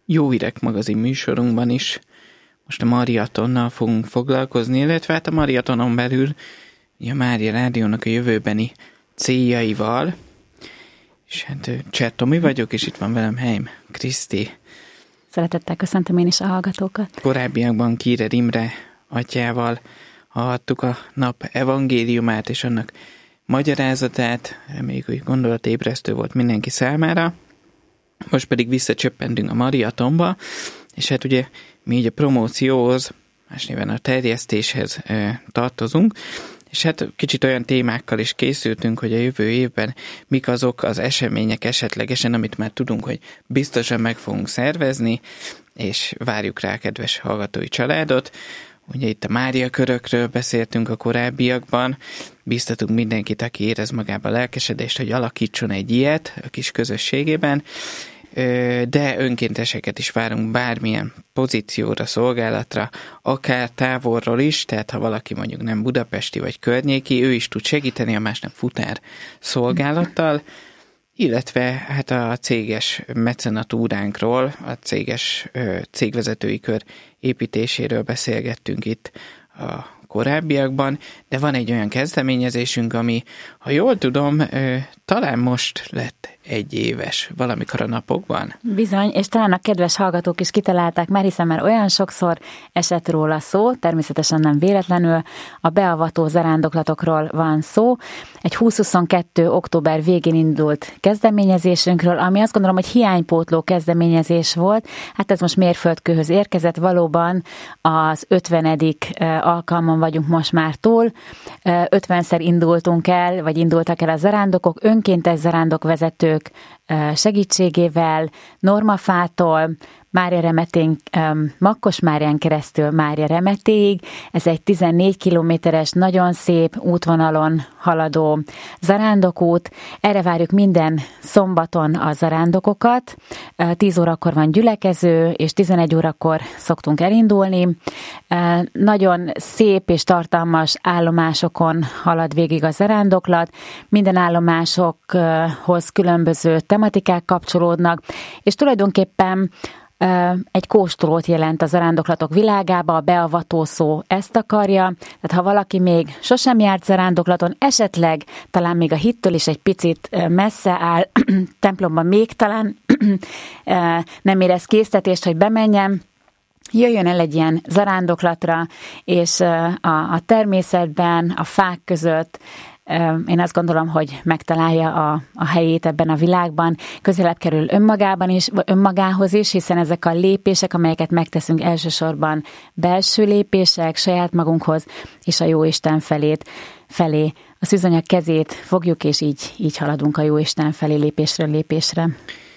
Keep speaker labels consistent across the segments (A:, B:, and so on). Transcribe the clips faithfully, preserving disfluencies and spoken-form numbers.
A: Jó Hírek magazin műsorunkban is most a maratonnal fogunk foglalkozni, illetve hát a maratonon belül a Mária Rádiónak a jövőbeni céljaival. És hát Cser Tomi vagyok, és itt van velem Heim Kriszti.
B: Szeretettel köszöntöm én is a hallgatókat.
A: Korábbiakban Kírer Imre atyával hallhattuk a nap evangéliumát és annak magyarázatát, reméljük, hogy gondolatébresztő volt mindenki számára. Most pedig visszacsöppentünk a maratonba, és hát ugye mi így a promócióhoz, más néven a terjesztéshez e, tartozunk, és hát kicsit olyan témákkal is készültünk, hogy a jövő évben mik azok az események esetlegesen, amit már tudunk, hogy biztosan meg fogunk szervezni, és várjuk rá a kedves hallgatói családot. Ugye itt a Mária körökről beszéltünk a korábbiakban, bíztatunk mindenkit, aki érez magába lelkesedést, hogy alakítson egy ilyet a kis közösségében, de önkénteseket is várunk bármilyen pozícióra, szolgálatra, akár távolról is, tehát ha valaki mondjuk nem budapesti vagy környéki, ő is tud segíteni a másnap futár szolgálattal, illetve hát a céges mecenatúránkról, a céges cégvezetői kör építéséről beszélgettünk itt a korábbiakban, de van egy olyan kezdeményezésünk, ami, ha jól tudom, talán most lett egy éves valamikor a napokban.
B: Bizony, és talán a kedves hallgatók is kitalálták már, hiszen már olyan sokszor esett róla szó, természetesen nem véletlenül, a beavató zarándoklatokról van szó. Egy húsz-huszonkettő október végén indult kezdeményezésünkről, ami azt gondolom, hogy hiánypótló kezdeményezés volt. Hát ez most mérföldkőhöz érkezett, valóban az ötvenedik alkalmon vagyunk most már túl. ötvenszer indultunk el, vagy indultak el a zarándokok, önkéntes zarándokvezetők segítségével, Normafától, Mária Remetén, Makkos Márián keresztül Mária Remetéig. Ez egy tizennégy kilométeres, nagyon szép útvonalon haladó zarándokút. Erre várjuk minden szombaton a zarándokokat. tíz órakor van gyülekező, és tizenegy órakor szoktunk elindulni. Nagyon szép és tartalmas állomásokon halad végig a zarándoklat. Minden állomásokhoz különböző tematikák kapcsolódnak, és tulajdonképpen egy kóstolót jelent a zarándoklatok világába, a beavató szó ezt akarja, tehát ha valaki még sosem járt zarándoklaton, esetleg talán még a hittől is egy picit messze áll, templomban még talán nem érez késztetést, hogy bemenjen, jöjjön el egy ilyen zarándoklatra, és a, a természetben, a fák között, én azt gondolom, hogy megtalálja a, a helyét ebben a világban, közelebb kerül önmagában is, önmagához is, hiszen ezek a lépések, amelyeket megteszünk elsősorban belső lépések, saját magunkhoz, és a Jóisten felét, felé. A szűzanyag kezét fogjuk, és így, így haladunk a Jóisten felé lépésről lépésre.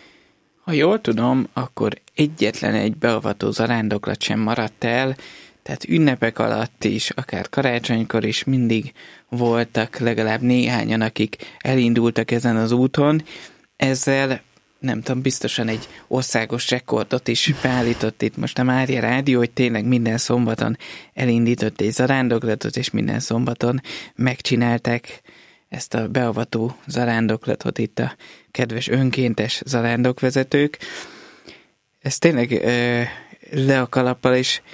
A: Ha jól tudom, akkor egyetlen egy beavató zarándoklat sem maradt el, tehát ünnepek alatt is, akár karácsonykor is mindig voltak legalább néhányan, akik elindultak ezen az úton. Ezzel, nem tudom, biztosan egy országos rekordot is beállított itt most a Mária Rádió, hogy tényleg minden szombaton elindított egy zarándoklatot, és minden szombaton megcsinálták ezt a beavató zarándoklatot itt a kedves önkéntes zarándokvezetők. Ez tényleg ö, le a kalappal is.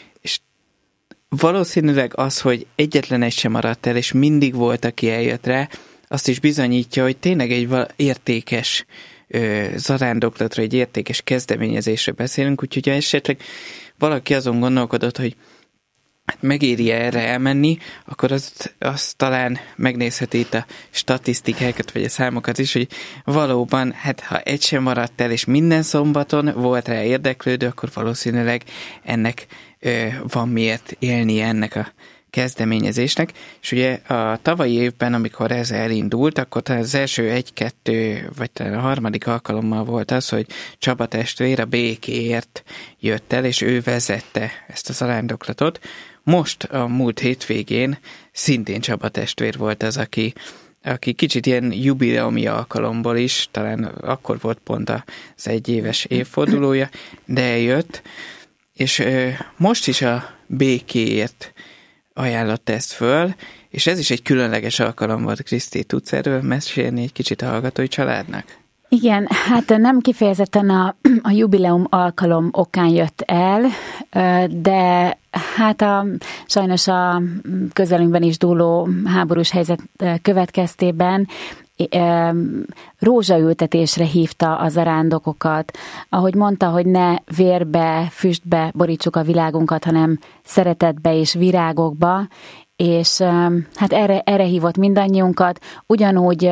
A: Valószínűleg az, hogy egyetlen egy sem maradt el, és mindig volt, aki eljött rá, azt is bizonyítja, hogy tényleg egy értékes ö, zarándoklatra, egy értékes kezdeményezésre beszélünk, úgyhogy ha esetleg valaki azon gondolkodott, hogy hát megéri erre elmenni, akkor azt, azt talán megnézheti itt a statisztikákat, vagy a számokat is, hogy valóban, hát ha egy sem maradt el, és minden szombaton volt rá érdeklődő, akkor valószínűleg ennek van miért élnie ennek a kezdeményezésnek, és ugye a tavalyi évben, amikor ez elindult, akkor az első egy-kettő, vagy talán a harmadik alkalommal volt az, hogy Csaba testvér a békéért jött el, és ő vezette ezt a zarándoklatot. Most a múlt hétvégén szintén Csaba testvér volt az, aki, aki kicsit ilyen jubileumi alkalomból is, talán akkor volt pont az egyéves évfordulója, de eljött, és most is a békéért ajánlott ezt föl, és ez is egy különleges alkalom volt. Kriszti, tudsz erről mesélni egy kicsit a hallgatói családnak?
B: Igen, hát nem kifejezetten a, a jubileum alkalom okán jött el, de hát a, sajnos a közelünkben is dúló háborús helyzet következtében rózsaültetésre hívta a zarándokokat. Ahogy mondta, hogy ne vérbe, füstbe borítsuk a világunkat, hanem szeretetbe és virágokba, és hát erre, erre hívott mindannyiunkat. Ugyanúgy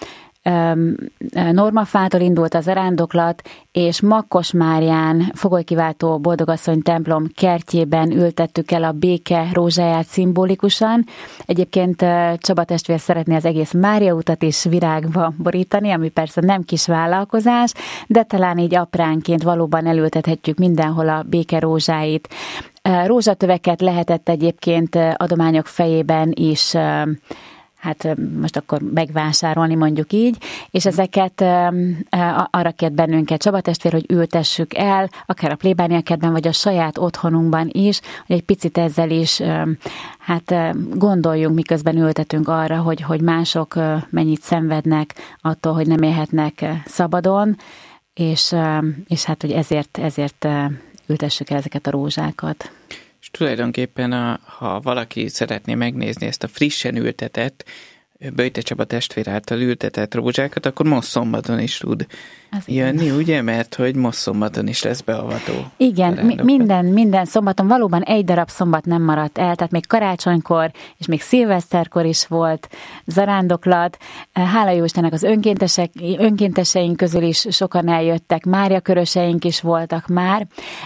B: Normafától indult a zarándoklat, és Makkosmárján, Fogolykiváltó Boldogasszony templom kertjében ültettük el a béke rózsáját szimbolikusan. Egyébként Csaba testvér szeretné az egész Mária utat is virágba borítani, ami persze nem kis vállalkozás, de talán így apránként valóban elültethetjük mindenhol a béke rózsáit. Rózsatöveket lehetett egyébként adományok fejében is, hát most akkor megvásárolni, mondjuk így, és ezeket arra kért bennünket Csaba testvér, hogy ültessük el, akár a plébániakertben, vagy a saját otthonunkban is, hogy egy picit ezzel is hát gondoljunk, miközben ültetünk arra, hogy, hogy mások mennyit szenvednek attól, hogy nem élhetnek szabadon, és, és hát, hogy ezért, ezért ültessük el ezeket a rózsákat.
A: És tulajdonképpen, a, ha valaki szeretné megnézni ezt a frissen ültetett, Böjte Csaba testvér által ültetett rózsákat, akkor most szombaton is tud az jönni, igen. Ugye? Mert hogy most szombaton is lesz beavató.
B: Igen, mi, minden, minden szombaton, valóban egy darab szombat nem maradt el, tehát még karácsonykor, és még szilveszterkor is volt zarándoklat. Hála jó Istennek az önkéntesek, önkénteseink közül is sokan eljöttek, Mária köröseink is voltak már.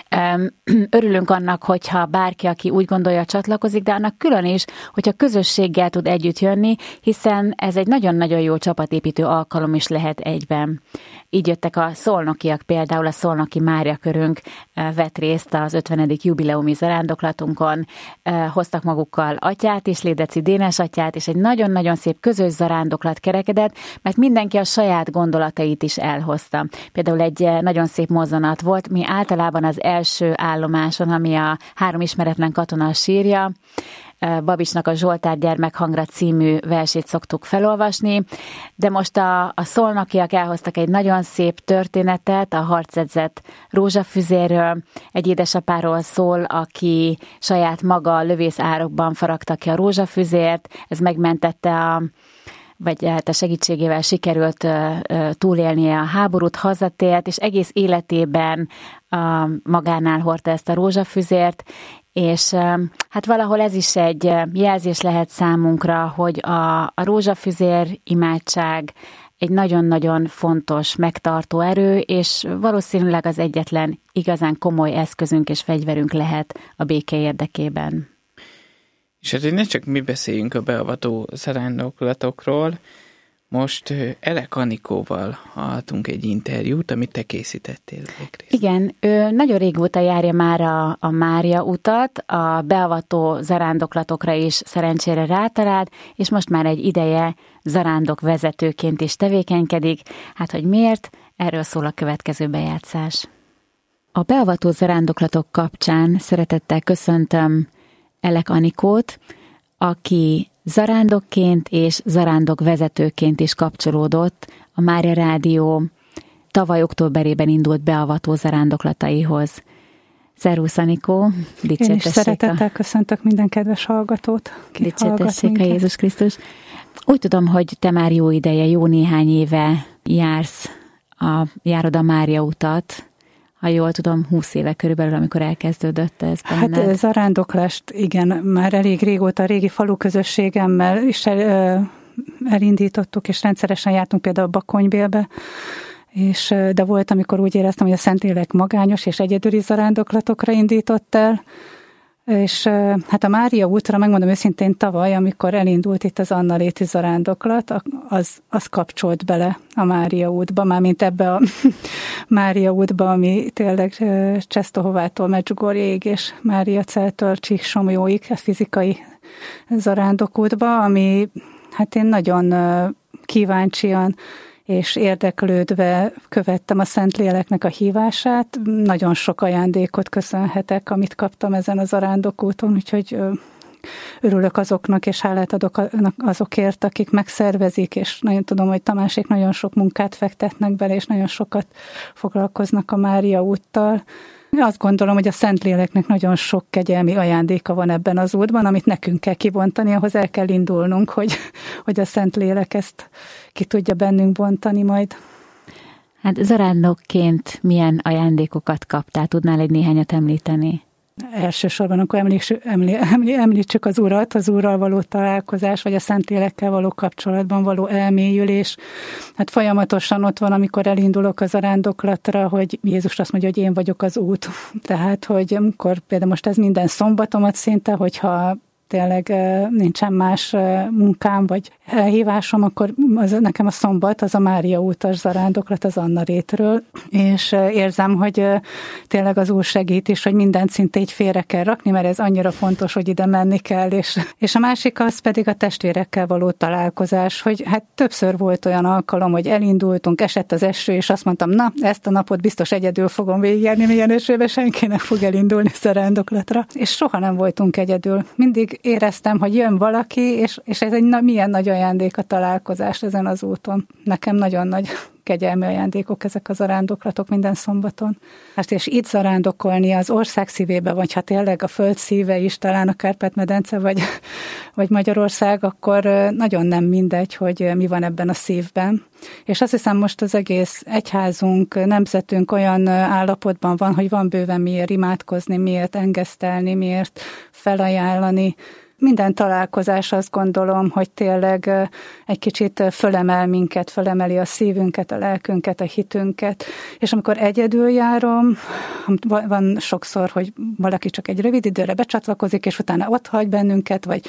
B: Örülünk annak, hogyha bárki, aki úgy gondolja, csatlakozik, de annak külön is, hogyha közösséggel tud együtt jönni, hiszen ez egy nagyon-nagyon jó csapatépítő alkalom is lehet egyben. Így jöttek a szolnokiak, például a szolnoki Mária körünk vett részt az ötvenedik jubileumi zarándoklatunkon, hoztak magukkal atyát is, Lédeci Dénes atyát, és egy nagyon-nagyon szép közös zarándoklat kerekedett, mert mindenki a saját gondolatait is elhozta. Például egy nagyon szép mozzanat volt, mi általában az első állomáson, ami a Három ismeretlen katona sírja, Babicsnak a Zsoltár gyermekhangra című versét szoktuk felolvasni, de most a, a szolnokiak elhoztak egy nagyon szép történetet a harcedzett rózsafüzéről. Egy édesapáról szól, aki saját maga lövészárokban faragta ki a rózsafüzért, ez megmentette a vagy hát a segítségével sikerült túlélnie a háborút, hazatért, és egész életében magánál hordta ezt a rózsafüzért, és hát valahol ez is egy jelzés lehet számunkra, hogy a, a rózsafüzér imádság egy nagyon-nagyon fontos megtartó erő, és valószínűleg az egyetlen igazán komoly eszközünk és fegyverünk lehet a béke érdekében.
A: És hát, hogy ne csak mi beszéljünk a beavató zarándoklatokról, most Elek Anikóval hallhatunk egy interjút, amit te készítettél.
B: Igen, ő nagyon régóta járja már a, a Mária utat, a beavató zarándoklatokra is szerencsére rátalált, és most már egy ideje zarándok vezetőként is tevékenykedik. Hát, hogy miért? Erről szól a következő bejátszás. A beavató zarándoklatok kapcsán szeretettel köszöntöm Elek Anikót, aki zarándokként és zarándok vezetőként is kapcsolódott a Mária Rádió tavaly októberében indult beavató zarándoklataihoz. Szervusz, Anikó!
C: Én is szeretettel a... köszöntök minden kedves hallgatót, ki
B: Dicsértessék a Jézus Krisztus! Úgy tudom, hogy te már jó ideje, jó néhány éve jársz, a, járod a Mária utat, ha jól tudom, húsz éve körülbelül, amikor elkezdődött ez benned.
C: Hát zarándoklást, igen, már elég régóta a régi falu közösségemmel is el, elindítottuk, és rendszeresen jártunk például Bakonybélbe, és, de volt, amikor úgy éreztem, hogy a Szentlélek magányos és egyedüli zarándoklatokra indított el, és hát a Mária útra, megmondom őszintén, tavaly, amikor elindult itt az Anna Léti zarándoklat, az, az kapcsolt bele a Mária útba, mármint ebbe a Mária útba, ami tényleg Csesztohovától Medjugorjéig és Mária Celtől Csíksomjóig, a fizikai zarándokútba, ami hát én nagyon kíváncsian és érdeklődve követtem a Szentléleknek a hívását. Nagyon sok ajándékot köszönhetek, amit kaptam ezen a zarándokúton, úgyhogy örülök azoknak, és hálát adok azokért, akik megszervezik, és nagyon tudom, hogy Tamásék nagyon sok munkát fektetnek bele, és nagyon sokat foglalkoznak a Mária úttal. Azt gondolom, hogy a Szentléleknek nagyon sok kegyelmi ajándéka van ebben az útban, amit nekünk kell kibontani, ahhoz el kell indulnunk, hogy, hogy a Szentlélek ezt ki tudja bennünk bontani majd.
B: Hát zarándokként milyen ajándékokat kaptál? Tudnál egy néhányat említeni?
C: Elsősorban akkor említsük, emlí, emlí, említsük az Urat, az Úrral való találkozás, vagy a Szentlélekkel való kapcsolatban való elmélyülés. Hát folyamatosan ott van, amikor elindulok az zarándoklatra, hogy Jézus azt mondja, hogy én vagyok az út. Tehát, hogy amikor például most ez minden szombatomat szinte, hogyha tényleg nincsen más munkám, vagy elhívásom, akkor az, nekem a szombat, az a Mária útas zarándoklat az Anna rétről, és érzem, hogy tényleg az Úr segít is, hogy mindent szinte így félre kell rakni, mert ez annyira fontos, hogy ide menni kell, és, és a másik az pedig a testvérekkel való találkozás, hogy hát többször volt olyan alkalom, hogy elindultunk, esett az eső, és azt mondtam, na, ezt a napot biztos egyedül fogom végigjárni, milyen esőben senkinek fog elindulni zarándoklatra, és soha nem voltunk egyedül. Mindig éreztem, hogy jön valaki, és, és ez egy na, milyen nagy ajándék a találkozás ezen az úton. Nekem nagyon nagy kegyelmi ajándékok ezek a zarándoklatok minden szombaton. Hát és itt zarándokolni az ország szívébe, vagy hát tényleg a föld szíve is, talán a Kárpát-medence, vagy, vagy Magyarország, akkor nagyon nem mindegy, hogy mi van ebben a szívben. És azt hiszem, most az egész egyházunk, nemzetünk olyan állapotban van, hogy van bőven miért imádkozni, miért engesztelni, miért felajánlani. Minden találkozás, azt gondolom, hogy tényleg egy kicsit fölemel minket, fölemeli a szívünket, a lelkünket, a hitünket, és amikor egyedül járom, van sokszor, hogy valaki csak egy rövid időre becsatlakozik, és utána ott hagy bennünket, vagy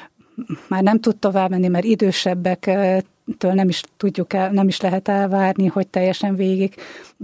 C: már nem tud tovább menni, mert idősebbektől nem is tudjuk el, nem is lehet elvárni, hogy teljesen végig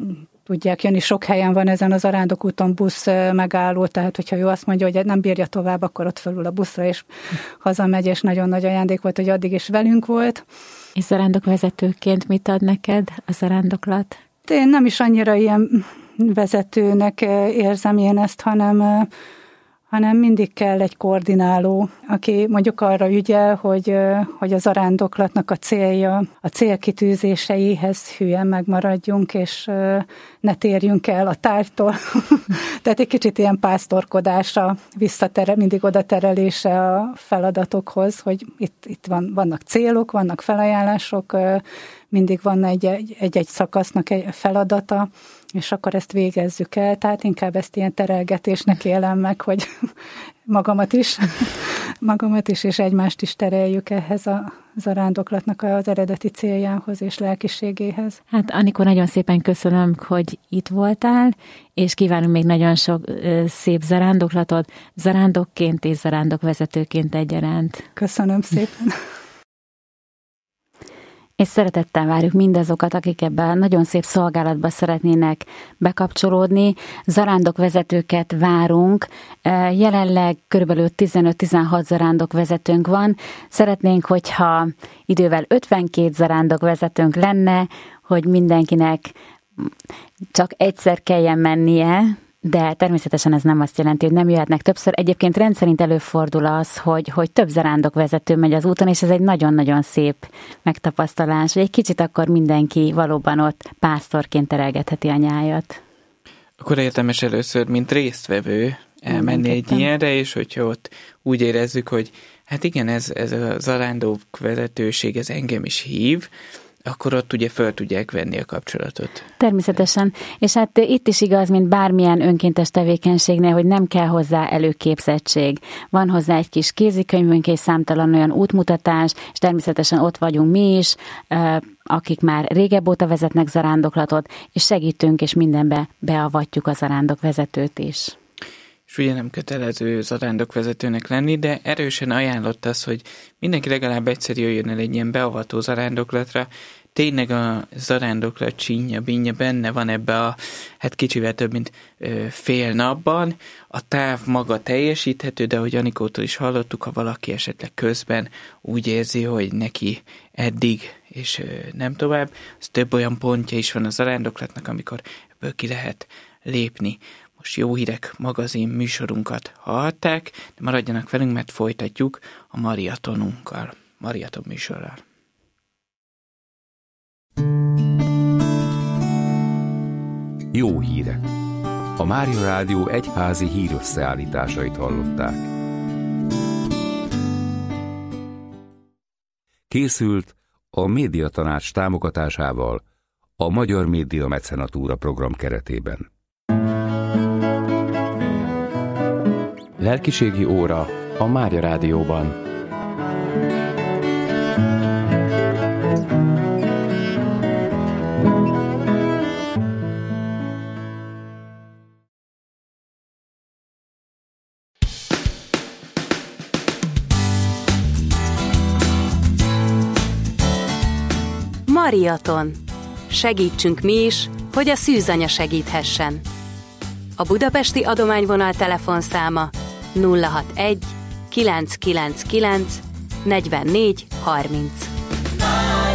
C: tudják jönni. Sok helyen van ezen az zarándokúton busz megálló, tehát hogyha ő azt mondja, hogy nem bírja tovább, akkor ott fölül a buszra, és hazamegy, és nagyon nagy ajándék volt, hogy addig is velünk volt.
B: És zarándokvezetőként mit ad neked a zarándoklat?
C: Én nem is annyira ilyen vezetőnek érzem én ezt, hanem hanem mindig kell egy koordináló, aki mondjuk arra ügyel, hogy, hogy a zarándoklatnak a célja, a célkitűzéseihez hülyen megmaradjunk, és ne térjünk el a tárgytól. Tehát egy kicsit ilyen pásztorkodása, visszatere, mindig oda terelése a feladatokhoz, hogy itt, itt van, vannak célok, vannak felajánlások, mindig van egy-egy, egy-egy szakasznak egy feladata, és akkor ezt végezzük el, tehát inkább ezt ilyen terelgetésnek élem meg, hogy magamat is, magamat is, és egymást is tereljük ehhez a zarándoklatnak az eredeti céljához és lelkiségéhez.
B: Hát Anikó, nagyon szépen köszönöm, hogy itt voltál, és kívánunk még nagyon sok szép zarándoklatot, zarándokként és zarándokvezetőként egyaránt.
C: Köszönöm szépen.
B: És szeretettel várjuk mindazokat, akik ebben nagyon szép szolgálatba szeretnének bekapcsolódni. Zarándokvezetőket várunk. Jelenleg körülbelül tizenöt-tizenhat zarándokvezetőnk van. Szeretnénk, hogyha idővel ötvenkét zarándokvezetőnk lenne, hogy mindenkinek csak egyszer kelljen mennie, de természetesen ez nem azt jelenti, hogy nem jöhetnek többször. Egyébként rendszerint előfordul az, hogy, hogy több zarándokvezető megy az úton, és ez egy nagyon-nagyon szép megtapasztalás, hogy egy kicsit akkor mindenki valóban ott pásztorként terelgetheti a nyájat.
A: Akkor érdemes először, mint résztvevő elmenni egy ilyenre, és hogyha ott úgy érezzük, hogy hát igen, ez, ez a zarándokvezetőség, ez engem is hív, akkor ott ugye föl tudják venni a kapcsolatot.
B: Természetesen. És hát itt is igaz, mint bármilyen önkéntes tevékenységnél, hogy nem kell hozzá előképzettség. Van hozzá egy kis kézikönyvünk és számtalan olyan útmutatás, és természetesen ott vagyunk mi is, akik már régebb óta vezetnek zarándoklatot, és segítünk, és mindenbe beavatjuk a zarándokvezetőt is.
A: És ugye nem kötelező zarándokvezetőnek lenni, de erősen ajánlott az, hogy mindenki legalább egyszer jöjjön el egy ilyen beavató zarándoklatra. Tényleg a zarándoklat csínja, bínja benne van ebbe a, hát kicsivel több, mint ö, fél napban. A táv maga teljesíthető, de ahogy Anikótól is hallottuk, ha valaki esetleg közben úgy érzi, hogy neki eddig, és ö, nem tovább, az több olyan pontja is van a zarándoklatnak, amikor ebből ki lehet lépni. most Jó Hírek magazin műsorunkat hallhatták, de maradjanak velünk, mert folytatjuk a Mariatonunkkal, Mariaton műsorral.
D: Jó hírek! A Mária Rádió egyházi hírösszeállításait hallották. Készült a Médiatanács támogatásával a Magyar Média Mecenatúra program keretében.
E: Lelkiségi óra a Mária Rádióban.
F: Mariaton. Segítsünk mi is, hogy a szűzanya segíthessen. A budapesti adományvonal telefonszáma nulla hatvanegy kilencszázkilencvenkilenc negyvennégy harminc.